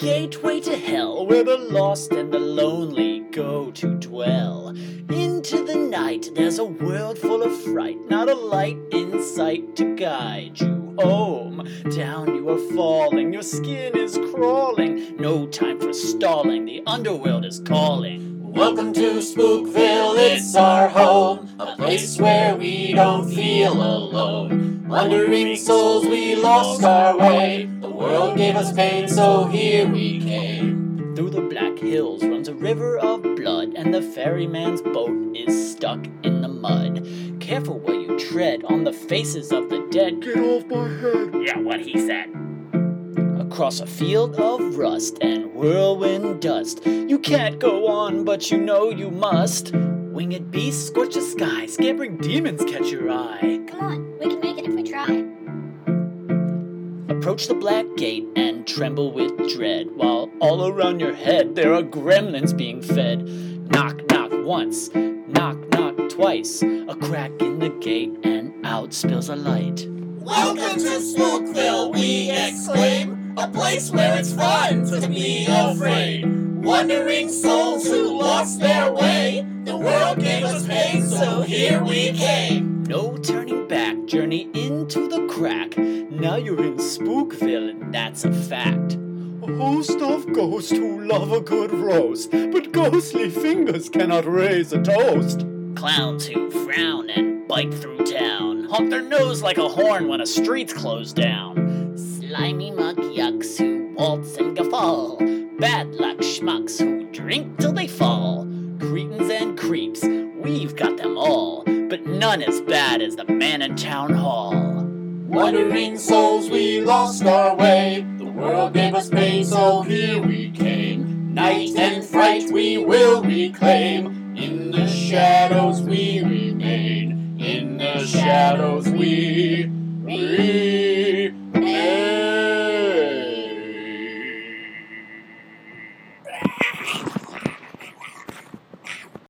gateway to hell, where the lost and the lonely go to dwell. Into the night, there's a world full of fright, not a light in sight to guide you home. Down you are falling, your skin is crawling, no time for stalling, the underworld is calling. Welcome to Spookville, it's our home, a place where we don't feel alone. Wandering souls, we lost our way, the world gave us pain, so here we came. Through the black hills runs a river of blood, and the ferryman's boat is stuck in the mud. Careful where you tread on the faces of the dead. Get off my head! Yeah, what he said. Across a field of rust and whirlwind dust, you can't go on, but you know you must. Winged beasts scorch the sky, scampering demons catch your eye. Come on, we can make it if we try. Approach the black gate and tremble with dread, while all around your head there are gremlins being fed. Knock, knock once, knock, knock twice, a crack in the gate and out spills a light. Welcome to Spookville, we exclaim, a place where it's fun to be afraid. Wandering souls who lost their way, the world gave us pain, so here we came. No turning back, journey into the crack. Now you're in Spookville, and that's a fact. A host of ghosts who love a good roast, but ghostly fingers cannot raise a toast. Clowns who frown and bite through town, honk their nose like a horn when a street's closed down. Slimy muck yucks who waltz and guffaw, bad luck schmucks who drink till they fall. Cretins and creeps, we've got them all, but none as bad as the man in town hall. Wandering souls, we lost our way, the world gave us pain, so here we came. Night and fright we will reclaim, in the shadows we remain, in the shadows